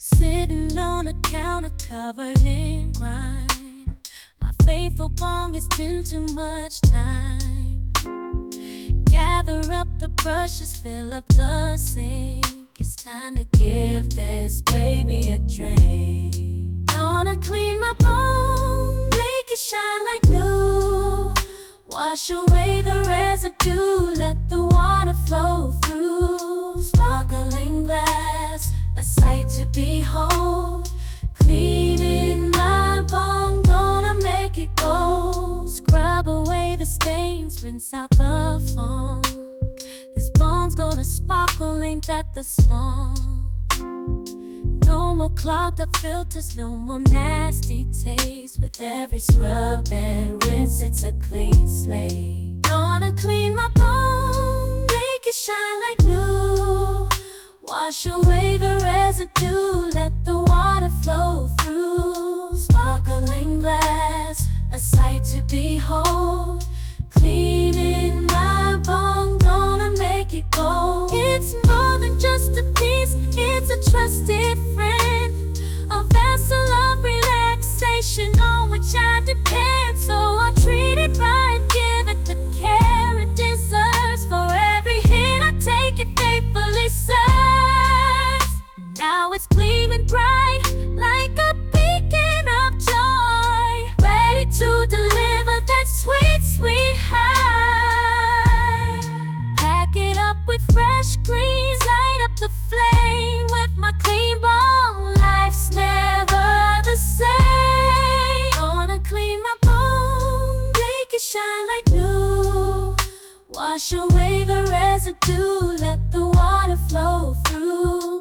Sitting on a counter covered in grime. My faithful bong has been too much time. Gather up the brushes, fill up the sink. It's time to give this baby a drink. Gonna clean my bone, make it shine like new. Wash away the residue, let the water flow through. Sparkling glass, a sight to behold. Cleaning my bone, gonna make it gold. Scrub away the stains, rinse out the foam. This bone's gonna sparkle, ain't that the song? No more clogged up filters, no more nasty taste. With every scrub and rinse, it's a clean slate. Gonna clean my bone, make it shine like new. Wash away the residue, let the water flow through. Sparkling glass, a sight to behold. Cleaning my bone, gonna make it gold. It's more than just a piece, it's a trusted friend. A vessel of relaxation on which I depend. So I treat it right, give it the care it deserves. For every hit I take, it faithfully serves. Now it's gleaming bright, like a beacon of joy, ready to deliver that sweet, sweet high. Pack it up with fresh greens, light up the flame with my clean bone. Life's never the same. Gonna clean my bone, make it shine like new. Wash away